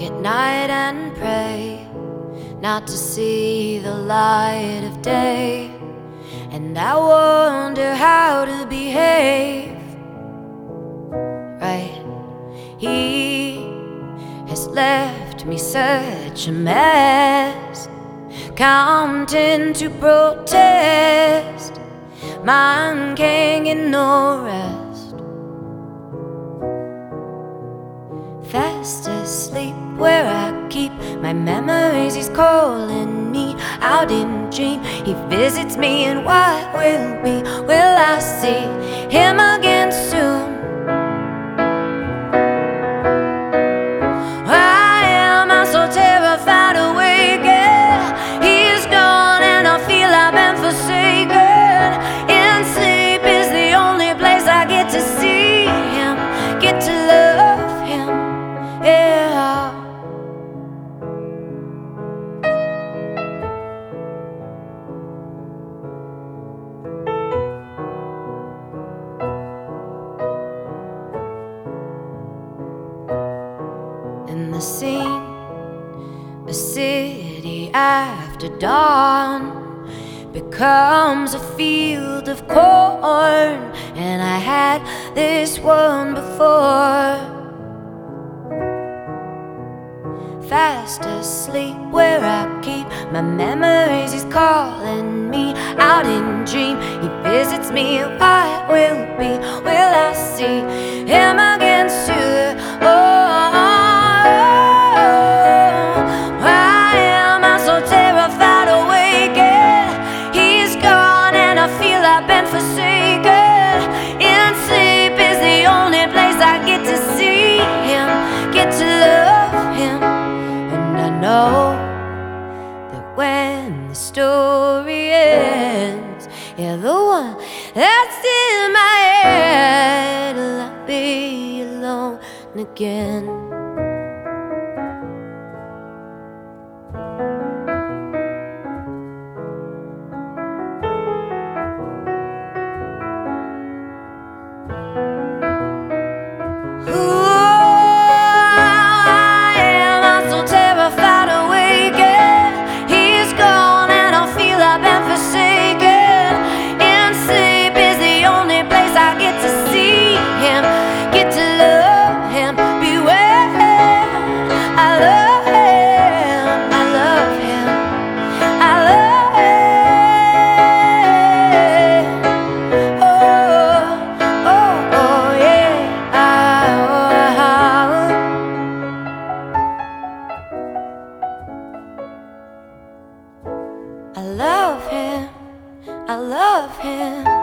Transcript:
at night and pray not to see the light of day. And I wonder how to behave, right? He has left me such a mess, counting to protest. Mine can't get no rest. Fast asleep where I keep my memories. He's calling me out in a dream. He visits me and what will be? Will I see him again soon? Why am I so terrified of waking? He's gone and I feel I've been forsaken. In sleep is the only place I get to see him, get to love him, yeah. And the scene, a city after dawn, becomes a field of corn. And I had this one before. Fast asleep where I keep my memories. He's calling me out in a dream. He visits me, what will be? Will I see him again soon? Why am I so terrified of waking? He's gone and I feel I've been forsaken. In sleep is the only place I get to see him, get to love him. And I know that when the story ends, you're the one that's in my head. I'll be alone again. I love him, I love him.